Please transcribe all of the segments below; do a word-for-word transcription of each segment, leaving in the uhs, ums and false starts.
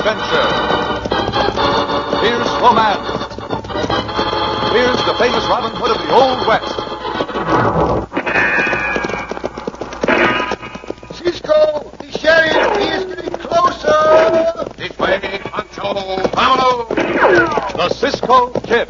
adventure. Here's romance. Here's the famous Robin Hood of the Old West. Cisco, the sheriff, he is getting closer. This way, Pancho. Vámonos. The Cisco Kid.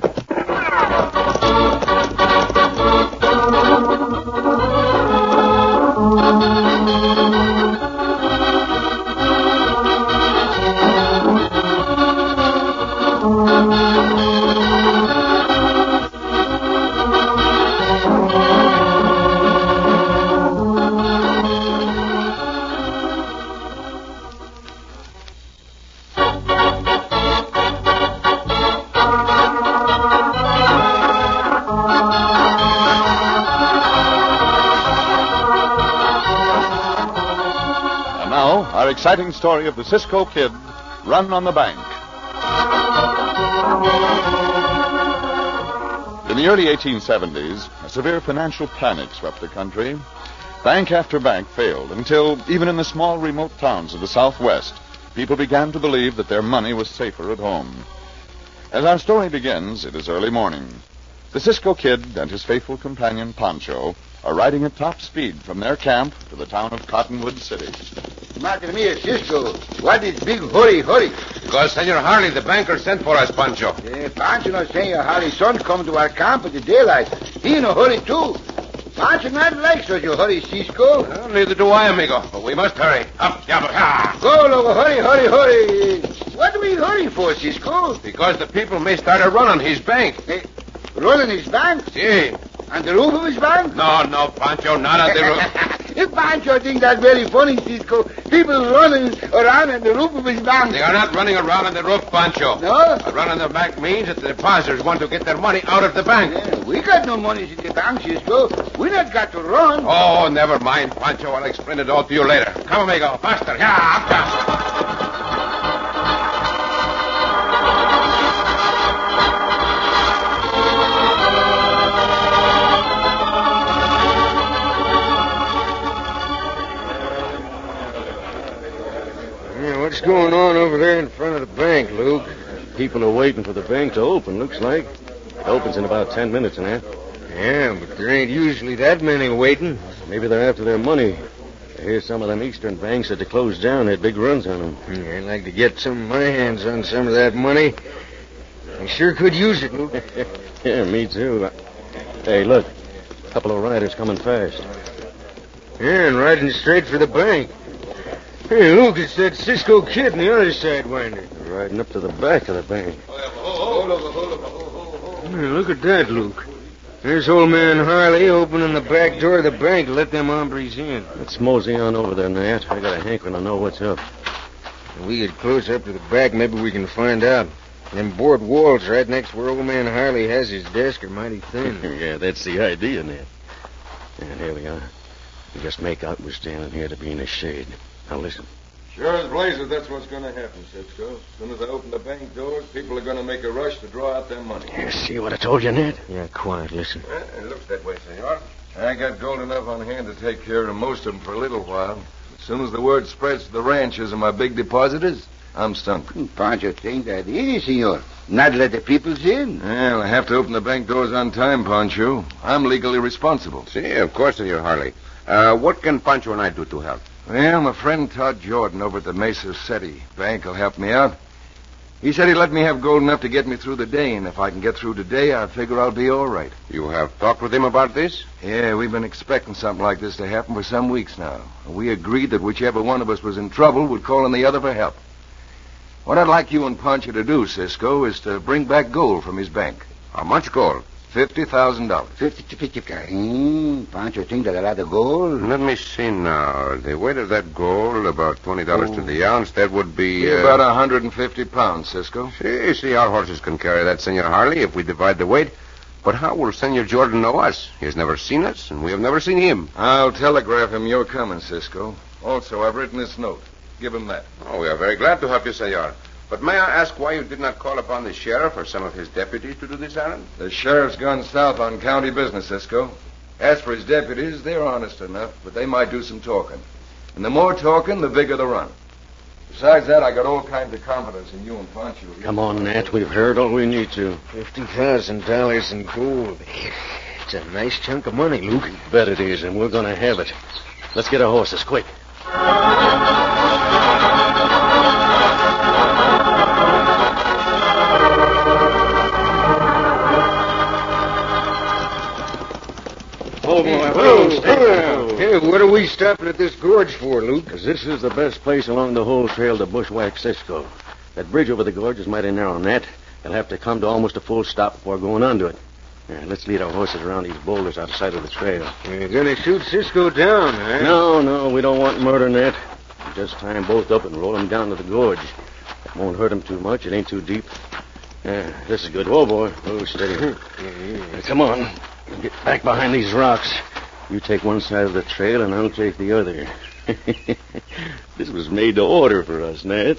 Our exciting story of the Cisco Kid, Run on the Bank. In the early eighteen seventies, a severe financial panic swept the country. Bank after bank failed until, even in the small, remote towns of the Southwest, people began to believe that their money was safer at home. As our story begins, it is early morning. The Cisco Kid and his faithful companion, Pancho, are riding at top speed from their camp to the town of Cottonwood City. Madre mia, Cisco, what is big hurry, hurry? Because Senor Harley, the banker, sent for us, Pancho. Eh, Pancho not saying Harley's son come to our camp at the daylight. He in a hurry, too. Pancho not like such a hurry, Cisco. Well, neither do I, amigo. But we must hurry. Up, yabba, ha! Go, Logo, hurry, hurry, hurry. What do we hurry for, Cisco? Because the people may start a run on his bank. Eh, run on his bank? Si. On the roof of his bank? No, no, Pancho, not on the roof. If Pancho thinks that's very funny, Cisco, people running around on the roof of his bank. They are not running around on the roof, Pancho. No? A run on the bank means that the depositors want to get their money out of the bank. Yeah, we got no money in the bank, Cisco. We not got to run. Oh, never mind, Pancho. I'll explain it all to you later. Come, amigo. Faster. Yeah, up, up. What's going on over there in front of the bank, Luke? People are waiting for the bank to open, looks like. It opens in about ten minutes and a half. Yeah, but there ain't usually that many waiting. Maybe they're after their money. I hear some of them eastern banks that they closed down had big runs on them. Yeah, I'd like to get some of my hands on some of that money. I sure could use it, Luke. Yeah, me too. Hey, look. A couple of riders coming fast. Yeah, and riding straight for the bank. Hey, Luke, it's that Cisco Kid on the other sidewinder. They're riding up to the back of the bank. Hey, look at that, Luke. There's old man Harley opening the back door of the bank to let them hombres in. Let's mosey on over there, Nat. I got a hankering to know what's up. If we get close up to the back, maybe we can find out. Them board walls right next where old man Harley has his desk are mighty thin. Yeah, that's the idea, Nat. And here we are. We just make out we're standing here to be in the shade. Now listen. Sure as blazes, that's what's going to happen, Cisco. As soon as I open the bank doors, people are going to make a rush to draw out their money. You see what I told you, Ned? Yeah, quiet, listen. Well, it looks that way, senor. I got gold enough on hand to take care of most of them for a little while. As soon as the word spreads to the ranchers and my big depositors, I'm sunk. Pancho think that easy, senor. Not let the people in. Well, I have to open the bank doors on time, Pancho. I'm legally responsible. Si, of course, Senor Harley. Uh, what can Pancho and I do to help? Well, my friend Todd Jordan over at the Mesa City Bank will help me out. He said he'd let me have gold enough to get me through the day, and if I can get through today, I figure I'll be all right. You have talked with him about this? Yeah, we've been expecting something like this to happen for some weeks now. We agreed that whichever one of us was in trouble would call on the other for help. What I'd like you and Pancho to do, Cisco, is to bring back gold from his bank. How much gold? Fifty thousand dollars. Fifty to fifty. Hmm, Pancho think that a lot of gold. Let me see now. The weight of that gold, about twenty dollars Oh. to the ounce. That would be... Uh... About a hundred and fifty pounds, Cisco. See, see, our horses can carry that, Senor Harley, if we divide the weight. But how will Senor Jordan know us? He has never seen us, and we have never seen him. I'll telegraph him you're coming, Cisco. Also, I've written this note. Give him that. Oh, we are very glad to help you, Senor. But may I ask why you did not call upon the sheriff or some of his deputies to do this errand? The sheriff's gone south on county business, Cisco. As for his deputies, they're honest enough, but they might do some talking. And the more talking, the bigger the run. Besides that, I got all kinds of confidence in you and Pancho. Come on, Nat. We've heard all we need to. Fifty thousand dollars in gold. It's a nice chunk of money, Luke. Bet it is, and we're going to have it. Let's get our horses, quick. Oh, boy. Oh, hey, what are we stopping at this gorge for, Luke? Because this is the best place along the whole trail to bushwhack Cisco. That bridge over the gorge is mighty narrow, Nat. They'll have to come to almost a full stop before going onto it. Yeah, let's lead our horses around these boulders out the side of the trail. You're going to shoot Cisco down, huh? No, no, we don't want murder, Nat. Just tie them both up and roll them down to the gorge. It won't hurt them too much. It ain't too deep. Yeah, this is good. Oh, boy. Oh, steady. Now, come on. Get back behind these rocks. You take one side of the trail, and I'll take the other. This was made to order for us, Nat.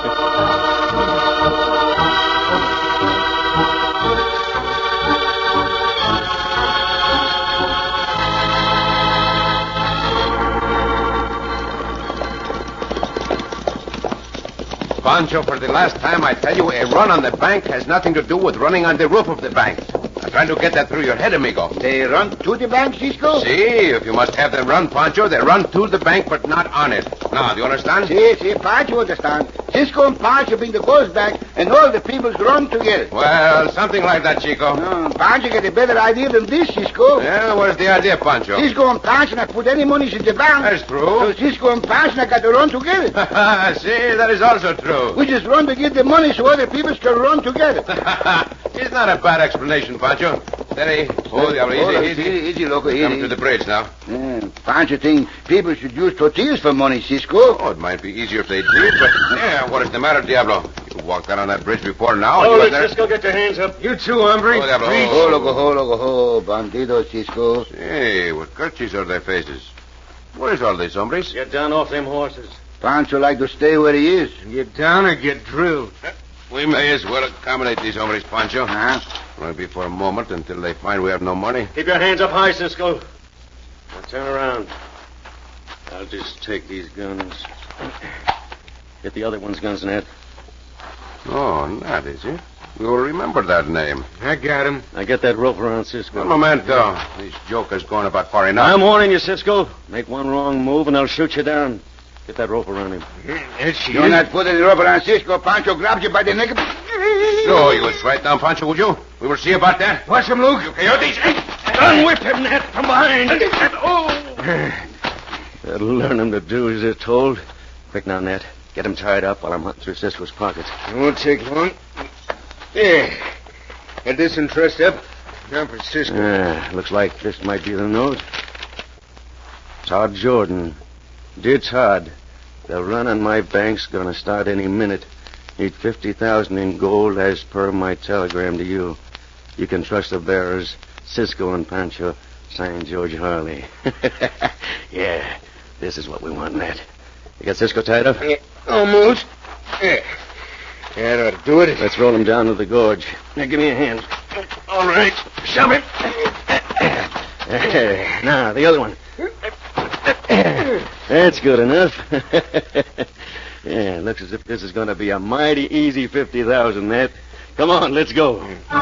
Pancho, for the last time, I tell you, a run on the bank has nothing to do with running on the roof of the bank. I'm trying to get that through your head, amigo. They run to the bank, Cisco? See, if you must have them run, Pancho, they run to the bank, but not on it. Now, do you understand? Si, si, Pancho understand. Cisco and Pancho bring the ghost back, and all the peoples run together. Well, something like that, Chico. No, Pancho get a better idea than this, Cisco. Yeah, what is the idea, Pancho? Cisco and Pancho not put any money in the bank. That's true. So Cisco and Pancho not got to run together. See, that is also true. We just run to get the money so other people can run together. It's not a bad explanation, Pancho. Steady. Oh, Diablo, easy, easy. Easy, easy, loco, easy. Come to the bridge now. Yeah, Pancho think people should use tortillas for money, Cisco. Oh, it might be easier if they did, but... Yeah, what is the matter, Diablo? You walked out on that bridge before now. Oh, you let there... Cisco get your hands up. You too, hombre. Oh, Diablo. Oh, loco, ho, loco, ho, bandido, Cisco. Hey, what kerchiefs are their faces? What is all this, hombres? Get down off them horses. Pancho like to stay where he is. Get down or get drilled. We may as well accommodate these hombres, Pancho. Huh? Maybe for a moment until they find we have no money. Keep your hands up high, Cisco. Now turn around. I'll just take these guns. Get the other one's guns, Nat. Oh, Nat, is it? You'll remember that name. I got him. Now get that rope around Cisco. Un momento. This joker's going about far enough. I'm warning you, Cisco. Make one wrong move and I'll shoot you down. Get that rope around him. There she You're is. not putting the rope around Cisco. Pancho grabs you by the neck. So, you would right down, Pancho, would you? We will see about that. Watch him, Luke. You coyotes. Unwhip him, Nat, from behind. Oh! That'll learn him to do as they're told. Quick now, Nat. Get him tied up while I'm hunting through Cisco's pockets. It won't take long. There. Get this one trussed up. Now for Cisco. Ah, looks like this might be the note. Todd Jordan. Dear Todd, the run on my bank's gonna start any minute. Need fifty thousand in gold as per my telegram to you. You can trust the bearers, Cisco and Pancho. Signed, George Harley. Yeah, this is what we want, Nat. You got Cisco tied up? Yeah, almost. Yeah. That ought to do it. Let's roll him down to the gorge. Now, give me a hand. All right. Shove it. Now, the other one. That's good enough. Yeah, looks as if this is going to be a mighty easy fifty thousand, Nat. Come on, let's go.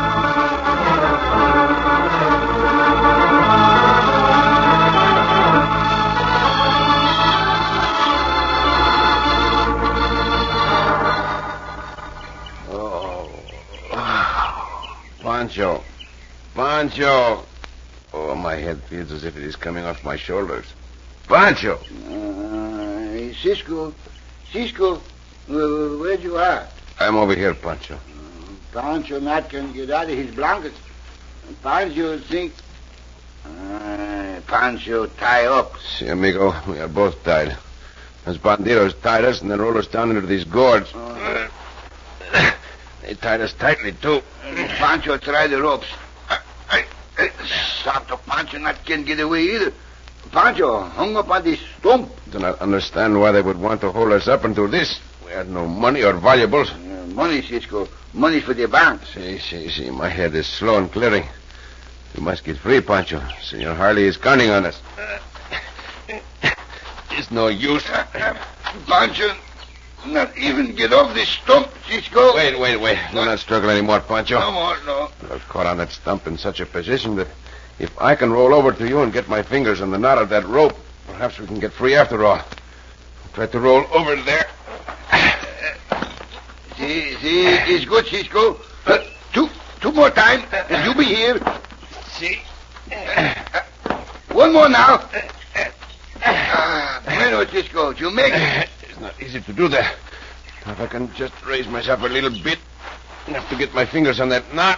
Pancho. Pancho. Oh, my head feels as if it is coming off my shoulders. Pancho. Uh, Cisco. Cisco, uh, where'd you are? I'm over here, Pancho. Pancho not can get out of his blankets. Pancho think... Uh, Pancho tie up. See, amigo, we are both tied. Those bandidos tied us and then rolled us down into these gourds. Uh, They tied us tightly, too. Pancho try the ropes. I, I, I, Santo Pancho not can get away either. Pancho hung up on this stump. Do not understand why they would want to hold us up and do this. We had no money or valuables. Uh, money, Cisco. Money for the bank. See, see, see, my head is slow and clearing. We must get free, Pancho. Senor Harley is counting on us. It's no use. Pancho, not even get off this stump, Cisco. Wait, wait, wait. Do not struggle anymore, Pancho. No more, no. I was caught on that stump in such a position that if I can roll over to you and get my fingers in the knot of that rope, perhaps we can get free after all. I'll try to roll over there. See, see, it's good, Cisco. Uh, two, two more time, and you be here. See? Uh, one more now. Ah, bueno, Cisco, you make it. It's not easy to do that. If I can just raise myself a little bit, enough to get my fingers on that knot.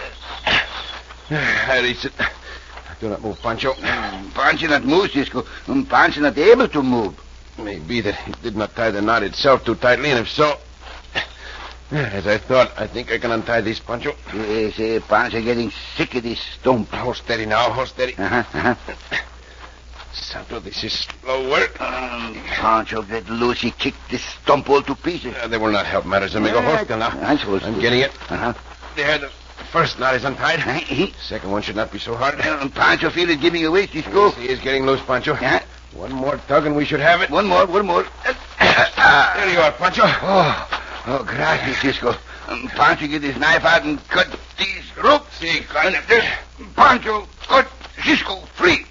I reach it. Do not move, Pancho. Mm, Pancho not move, Cisco. Um, Pancho not able to move. Maybe that he did not tie the knot itself too tightly, and if so, as I thought, I think I can untie this, Pancho. Yes, uh, Pancho getting sick of this stump. Hold steady now, hold steady. Uh-huh, uh-huh. Santo, this is slow work. Um, Pancho get loose. He kicked this stump all to pieces. Uh, they will not help matters, amigo. Yeah, Hold still now. I'm supposed I'm to. getting it. Uh-huh. There, the first knot is untied. Uh-huh. Second one should not be so hard. Um, Pancho feel it giving away, Cisco. Yes, he is getting loose, Pancho. Yeah. One more tug and we should have it. One more, one more. There you are, Pancho. Oh, oh, gracias, Cisco. Um, Pancho get his knife out and cut these ropes. See, And this Pancho cut Cisco free.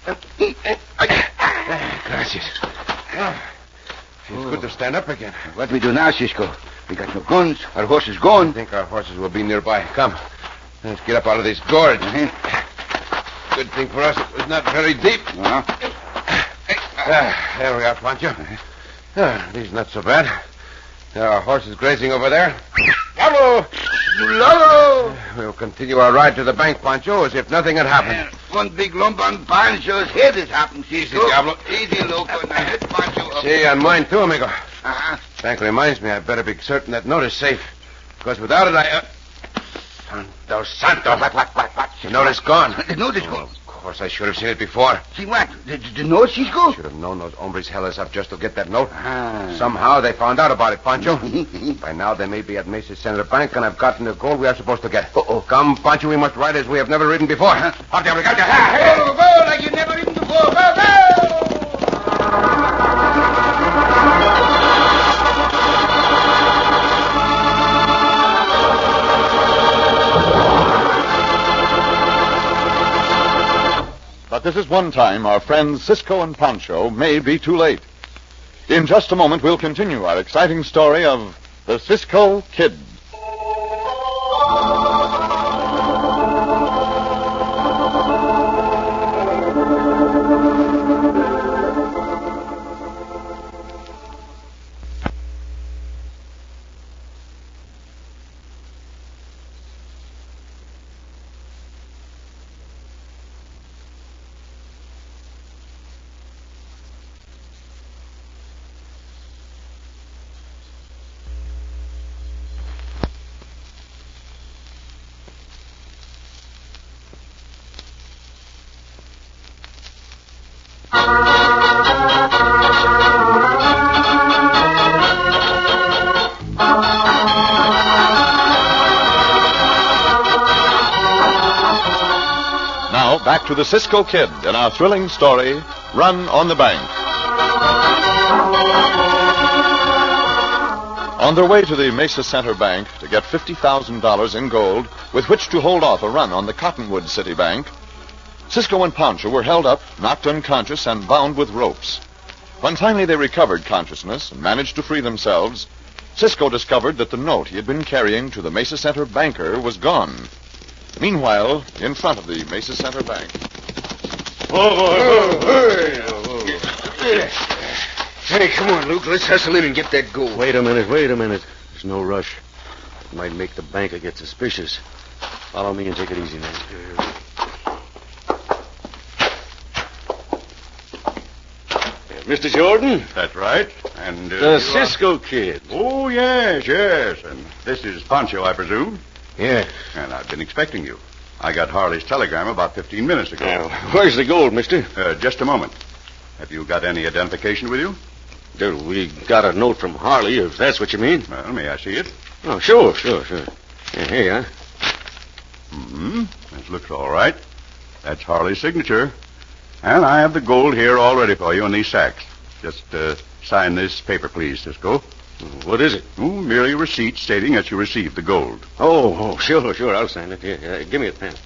Gracias. Feels good to stand up again. What we do now, Cisco? We got no guns. Our horse is gone. I think our horses will be nearby. Come. Let's get up out of this gorge. Uh-huh. Good thing for us it was not very deep. Uh-huh. Ah, there we are, Pancho. Ah, this is not so bad. There are horses grazing over there. Bravo! Lolo! We'll continue our ride to the bank, Pancho, as if nothing had happened. Uh, one big lump on Pancho's head has happened, Cisco. Easy, Diablo. Easy, loco. Now hit Pancho up. See, on mine too, amigo. Uh-huh. Bank reminds me I better be certain that note is safe. Because without it, I... Uh... Santo, Santo. What, what, what, what? The note is gone. The note is gone. Of course, I should have seen it before. See what? The, the, the note, Cisco? Should have known those hombres held us up just to get that note. Ah. Somehow they found out about it, Pancho. By now they may be at Mesa Center Bank, and I've gotten the gold we are supposed to get. Uh-oh. Come, Pancho, we must ride as we have never ridden before. Uh-huh. Out there, we got Go, go, like you've never ridden before. Go, go! But this is one time our friends Cisco and Pancho may be too late. In just a moment, we'll continue our exciting story of the Cisco Kid. Now, back to the Cisco Kid in our thrilling story, Run on the Bank. On their way to the Mesa Center Bank to get fifty thousand dollars in gold with which to hold off a run on the Cottonwood City Bank, Cisco and Pancho were held up, knocked unconscious, and bound with ropes. When finally they recovered consciousness and managed to free themselves, Cisco discovered that the note he had been carrying to the Mesa Center banker was gone. Meanwhile, in front of the Mesa Center Bank. Oh, oh, oh, oh. Hey, come on, Luke. Let's hustle in and get that gold. Wait a minute, wait a minute. There's no rush. It might make the banker get suspicious. Follow me and take it easy, man. Mister Jordan? That's right. And uh, The you are- Cisco Kid. Oh, yes, yes. And this is Pancho, I presume. Yeah. And I've been expecting you. I got Harley's telegram about fifteen minutes ago. Now, where's the gold, mister? Uh, just a moment. Have you got any identification with you? There, we got a note from Harley, if that's what you mean. Well, may I see it? Oh, sure, sure, sure. Yeah, here you are. Hmm. This looks all right. That's Harley's signature. And I have the gold here all ready for you in these sacks. Just uh, sign this paper, please, Cisco. What is it? Oh, merely a receipt stating that you received the gold. Oh, oh, sure, sure. I'll sign it. Here, uh, give me a pen.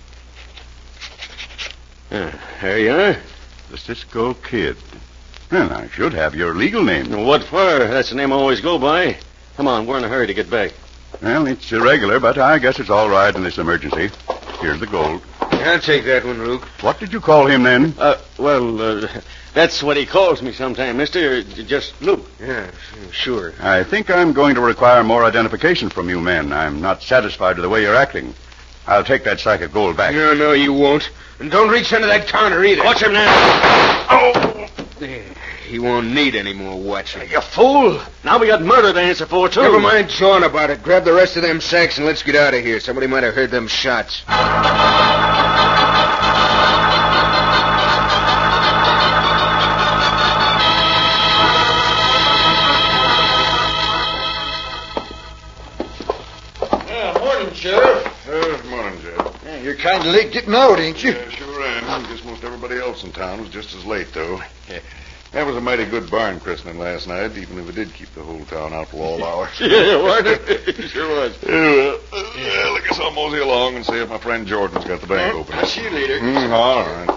Uh, there you are. The Cisco Kid. Well, I should have your legal name. What for? That's the name I always go by. Come on, we're in a hurry to get back. Well, it's irregular, but I guess it's all right in this emergency. Here's the gold. I'll take that one, Luke. What did you call him then? Uh, well, uh, that's what he calls me sometime, mister. Just Luke. Yeah, sure. I think I'm going to require more identification from you men. I'm not satisfied with the way you're acting. I'll take that sack of gold back. No, no, you won't. And don't reach under that counter either. Watch him now. Oh! There. He won't need any more watching. You fool. Now we got murder to answer for, too. Never mind jawing about it. Grab the rest of them sacks and let's get out of here. Somebody might have heard them shots. Yeah, morning, Sheriff. Uh, morning, Jeff. Yeah, you're kind of late getting out, ain't you? Yeah, sure am. I guess most everybody else in town was just as late, though. That was a mighty good barn christening last night, even if it did keep the whole town out for all hours. Yeah, wasn't it? Sure was. Yeah, well, uh, well, I guess I'll mosey along and see if my friend Jordan's got the bank open. I'll see you later. Mm, all right.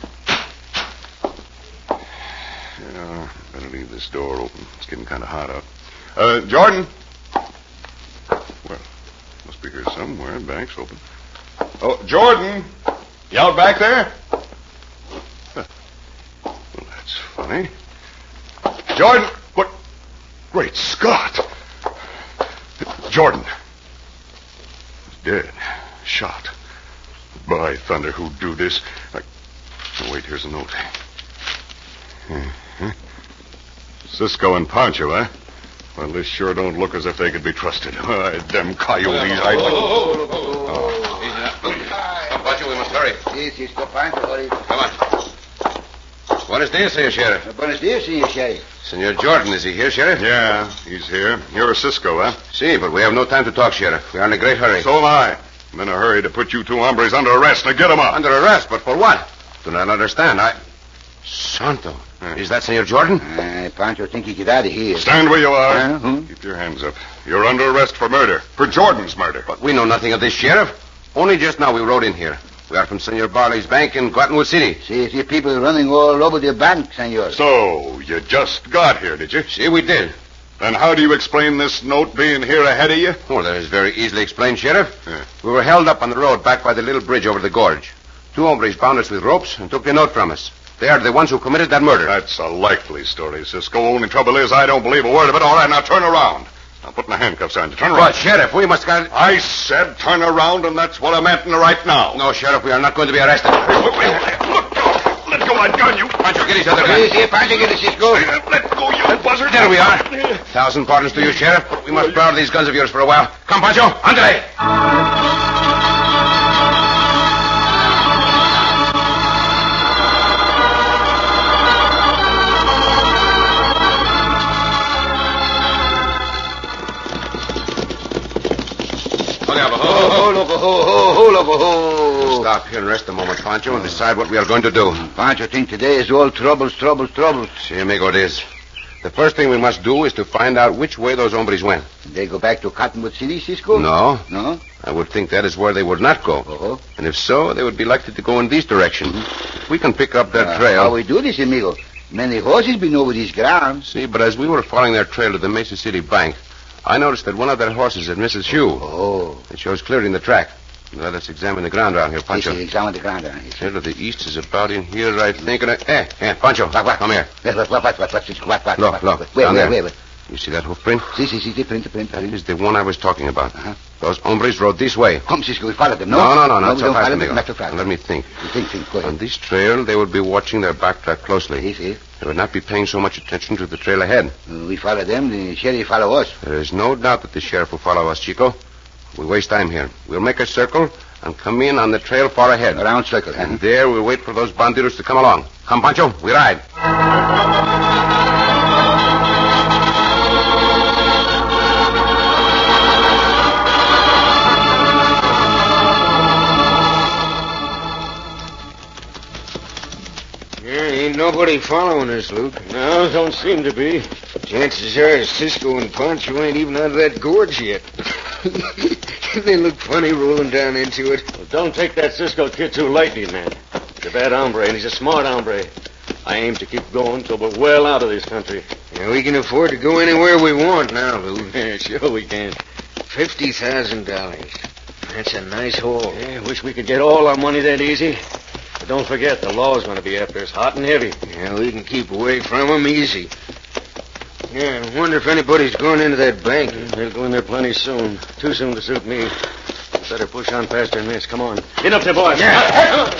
Yeah, better leave this door open. It's getting kind of hot out. Uh, Jordan! Well, must be here somewhere. Bank's open. Oh, Jordan! You out back there? Huh. Well, that's funny. Jordan! What? Great Scott! Jordan! He's dead. Shot. By thunder, who'd do this? I... Oh, wait, here's a note. Uh-huh. Cisco and Pancho, eh? Well, this sure don't look as if they could be trusted. Uh, them coyotes. I... Oh, oh, oh, oh. Come, Pancho, we must hurry. Yes, Cisco, Pancho, hurry. Come on. Buenos dias, Senor Sheriff. Buenos dias, Senor Sheriff. Senor Jordan, is he here, Sheriff? Yeah, he's here. You're Cisco, huh? See, but we have no time to talk, Sheriff. We are in a great hurry. So am I. I'm in a hurry to put you two hombres under arrest. Now get them up. Under arrest, but for what? Do not understand. I... Santo. Yeah. Is that Senor Jordan? Uh, Pancho think he get out of here. Stand where you are. Uh, hmm? Keep your hands up. You're under arrest for murder. For Jordan's murder. But we know nothing of this, Sheriff. Only just now we rode in here. We are from Senor Barley's bank in Cottonwood City. See, see people running all over the bank, senor. So, you just got here, did you? See, we did. Then how do you explain this note being here ahead of you? Oh, that is very easily explained, Sheriff. Yeah. We were held up on the road back by the little bridge over the gorge. Two hombres bound us with ropes and took the note from us. They are the ones who committed that murder. That's a likely story, Cisco. Only trouble is I don't believe a word of it. All right, now turn around. I'm putting the handcuffs on you. Turn around. But, Sheriff, we must... Got... I said turn around, and that's what I meant right now. No, Sheriff, we are not going to be arrested. Wait, wait, wait. Look, let go my gun, you. Pancho, get his other gun. See, see, Pancho, get it, Cisco. Let go, you buzzard. There we are. Thousand pardons to you, Sheriff, but we must borrow these guns of yours for a while. Come, Pancho, andre. Ho, loco, ho, ho, ho, loco, ho. Stop here and rest a moment, Pancho, and decide what we are going to do. Pancho think today is all troubles, troubles, troubles. Si, amigo, it is. The first thing we must do is to find out which way those hombres went. They go back to Cottonwood City, Cisco? No. No? I would think that is where they would not go. Uh-huh. And if so, they would be likely to go in this direction. If we can pick up their Uh, trail... How we do this, amigo? Many horses been over these grounds. See, but as we were following their trail to the Mesa City Bank, I noticed that one of their horses had missed its shoe. Oh. It shows clearly in the track. Let us examine the ground around here, Pancho. Yes, examine the ground around here. Trail to the east is about in here, I think. And I... Hey, hey, Pancho, what, what, come here. What, what, what, what, what, Cisco, what, what, Look, what, look, what, where, down where, there. where, where? You see that hoof print? See, see, see, the print, the print, the That print. is the one I was talking about. Uh-huh. Those hombres rode this way. Come, Cisco, we follow them, no? No, no, no, not we so don't fast, follow amigo. them, not so fast. Let me think. You think, think, go On ahead. this trail, they would be watching their backtrack closely. Yes, yes. They would not be paying so much attention to the trail ahead. Uh, we follow them, the sheriff follow us. There is no doubt that the sheriff will follow us, Chico. We waste time here. We'll make a circle and come in on the trail far ahead. A round circle, huh? And there we'll wait for those bandidos to come along. Come, Pancho, we ride. Yeah, ain't nobody nobody following us, Luke. No, don't seem to be. Chances are Cisco and Pancho ain't even out of that gorge yet. They look funny rolling down into it. Well, don't take that Cisco kid too lightly, man. He's a bad hombre, and he's a smart hombre. I aim to keep going till we're well out of this country. Yeah, we can afford to go anywhere we want now, Luke. Yeah, sure we can. Fifty thousand dollars. That's a nice haul. Yeah, wish we could get all our money that easy. But don't forget, the law's going to be after us hot and heavy. Yeah, we can keep away from them easy. Yeah, I wonder if anybody's going into that bank. Yeah, they'll go in there plenty soon. Too soon to suit me. Better push on faster than this. Come on. Get up there, boys. Yeah.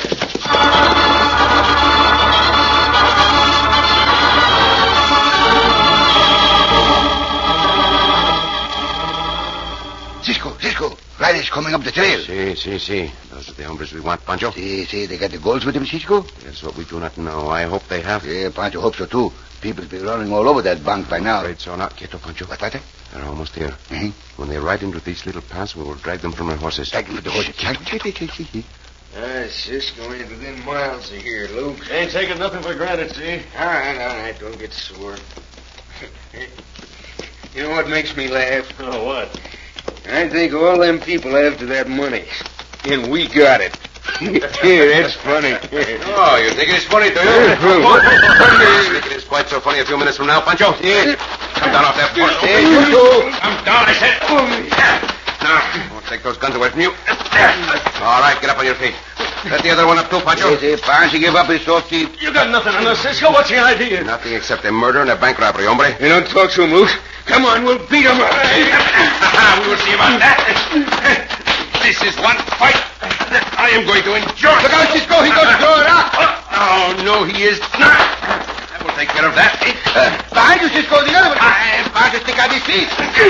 Cisco, Cisco. Riders coming up the trail. See, see, see. Those are the hombres we want, Pancho. See, see, they got the golds with them, Cisco? That's what we do not know. I hope they have. Yeah, Pancho hopes so, too. People's be running all over that bank by now. Afraid so not. Quieto, Pancho. What, what? They're almost here. Mm-hmm. When they ride into these little paths, we will drag them from their horses. Drag them with the horses. Ah, Cisco ain't within miles of here, Luke. Ain't taking nothing for granted, see? All right, all right, don't get sore. You know what makes me laugh? Oh, what? I think all them people after that money. And we got it. Yeah, that's funny. Oh, you think it's funny, do you? You think it is quite so funny a few minutes from now, Pancho? Yeah. Come down off that horse. Hey, you go. Come down, I said. Now, I'll take those guns away from you. All right, get up on your feet. Let the other one up, too, Pancho. Yes, yes, Pancho, give up his soft teeth. You got nothing on us, Cisco. What's your idea? Nothing except a murder and a bank robbery, hombre. You don't talk to him, Luke. Come on, we'll beat him up. We will see about that. This is one fight that I am going to enjoy. Look out, Cisco. He goes to throw it out. Oh, no, he is not. I will take care of that. Uh, behind you, Cisco. The other one. Uh, Pancho, stick out his feet.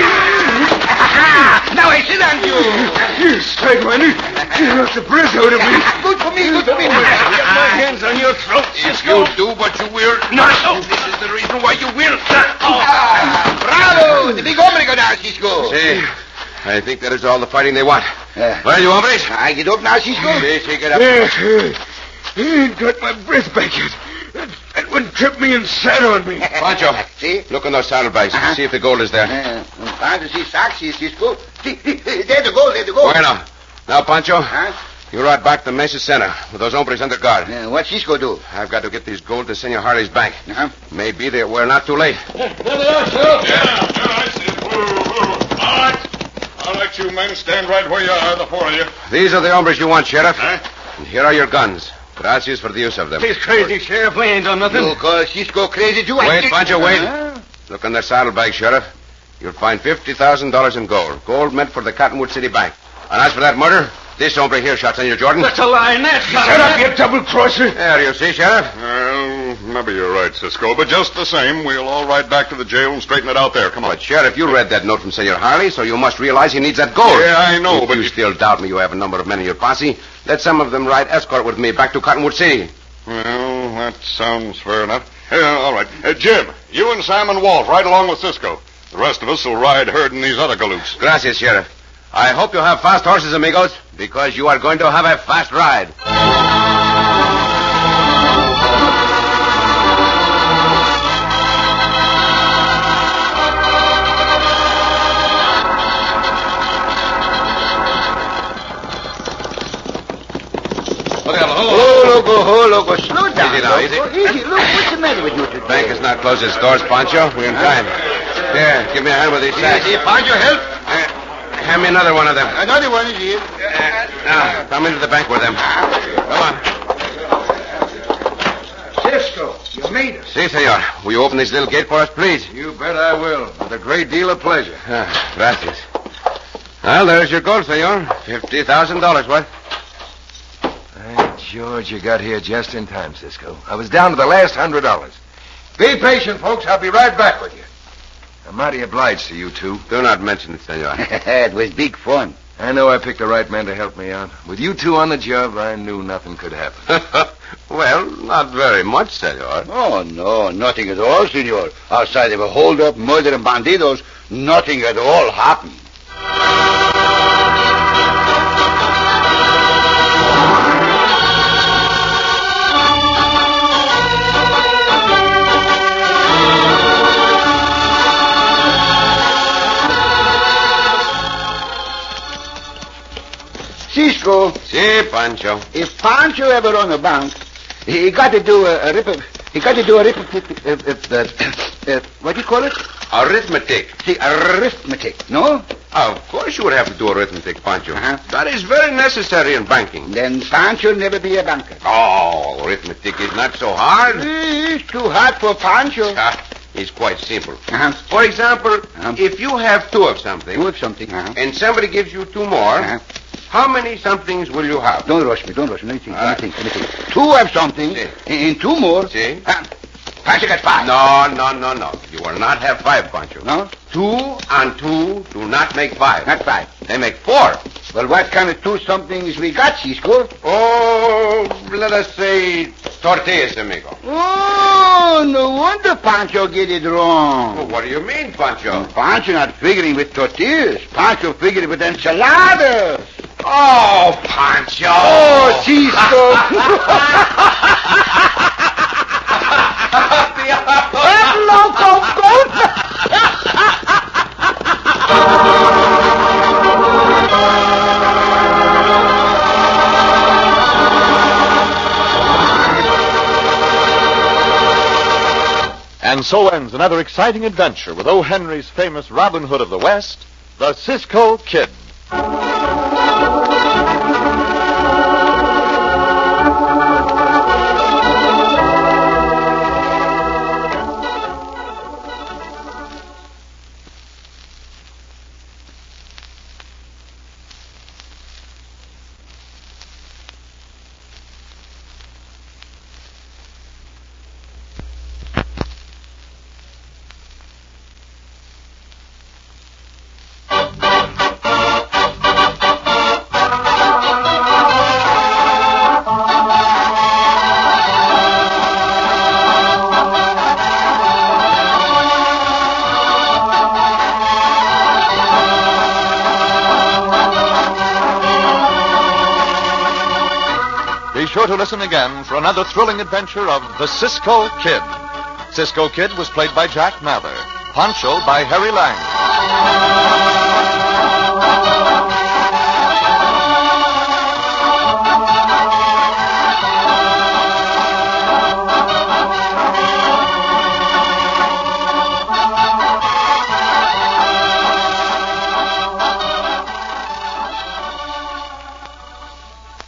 Now I sit on you. You strike, Randy. You knocked the breath out of me. Good for me, good for me. Get my hands on your throat, If Cisco. you do what you will not. This is the reason why you will not. Ah, bravo. The big hombre go down, Cisco. See, I think that is all the fighting they want. Uh, Where are you, hombres? I get up now, Cisco. See, see, get up. Yeah, I ain't got my breath back yet. That, that one tripped me and sat on me. Pancho, See? look in those saddlebags. Uh-huh. See if the gold is there. Uh, Pancho, see socks here, Cisco. See, there's the gold, there's the gold. Where now? Now, Pancho, Huh? you ride back to Mesa Center with those hombres under guard. Uh, what Cisco do? I've got to get these gold to Senor Harley's bank. Uh-huh. Maybe they we're not too late. Yeah, yeah, I see. All right. All right, you men, stand right where you are, the four of you. These are the hombres you want, Sheriff. Huh? And here are your guns. Gracias for the use of them. He's crazy, Sheriff. We ain't done nothing. You call Cisco crazy too? Wait, Pancho, wait. Huh? Look in their saddlebags, Sheriff. You'll find fifty thousand dollars in gold. Gold meant for the Cottonwood City Bank. And as for that murder, this hombre here shot Senor Jordan. That's a lie, and that's Shut up, you double-crosser. There you see, Sheriff. Well, maybe you're right, Cisco, but just the same, we'll all ride back to the jail and straighten it out there. Come on. But, Sheriff, you read that note from Senor Harley, so you must realize he needs that gold. Yeah, I know, if but you you- still doubt me, you have a number of men in your posse. Let some of them ride escort with me back to Cottonwood City. Well, that sounds fair enough. Uh, all right. Uh, Jim, you and Sam and Walt ride along with Cisco. The rest of us will ride herding these other galoots. Gracias, Sheriff. I hope you have fast horses, amigos, because you are going to have a fast ride. Look out, Oh, loco, oh, loco. Slow down. Easy now, loco. easy. Easy. Look, what's the matter with you today? Bank has not closed its doors, Pancho. We're in time. Here, give me a hand with these sacks. See, Pancho, help. Uh, hand me another one of them. Another one is here. Now, come into the bank with them. Come on. Cisco, you made us. Si, senor. Will you open this little gate for us, please? You bet I will, with a great deal of pleasure. Ah, gracias. Well, there's your gold, senor. Fifty thousand dollars, what? Hey, George, you got here just in time, Cisco. I was down to the last hundred dollars. Be patient, folks. I'll be right back with you. I'm mighty obliged to you two. Do not mention it, senor. It was big fun. I know I picked the right man to help me out. With you two on the job, I knew nothing could happen. Well, not very much, senor. Oh, no, nothing at all, senor. Outside of a hold-up, murder, and bandidos, nothing at all happened. Cisco. Si, Pancho. If Pancho ever run a bank, he got to do a, a rip. He got to do a rip. Uh, uh, uh, what do you call it? Arithmetic. See, arithmetic. No? Oh, of course you would have to do arithmetic, Pancho. Uh-huh. That is very necessary in banking. Then Pancho never be a banker. Oh, arithmetic is not so hard. It's too hard for Pancho. Ah, it's quite simple. Uh-huh. For example, Uh-huh. if you have two of something, Do something. Uh-huh. and somebody gives you two more, Uh-huh. how many somethings will you have? Don't rush me. Don't rush me. Let me think. All Let me right. think. Let me think. Two of something, See. and two more. See? Uh, Pancho got five. No, no, no, no. You will not have five, Pancho. No? Two and two do not make five. Not five. They make four. Well, what kind of two somethings we got, Cisco? Oh, let us say tortillas, amigo. Oh, no wonder Pancho get it wrong. Well, what do you mean, Pancho? Pancho not figuring with tortillas. Pancho figuring with enchiladas. Oh, Pancho! Oh, Cisco. And so ends another exciting adventure with O. Henry's famous Robin Hood of the West, the Cisco Kid. Be sure to listen again for another thrilling adventure of the Cisco Kid. Cisco Kid was played by Jack Mather. Pancho by Harry Lang.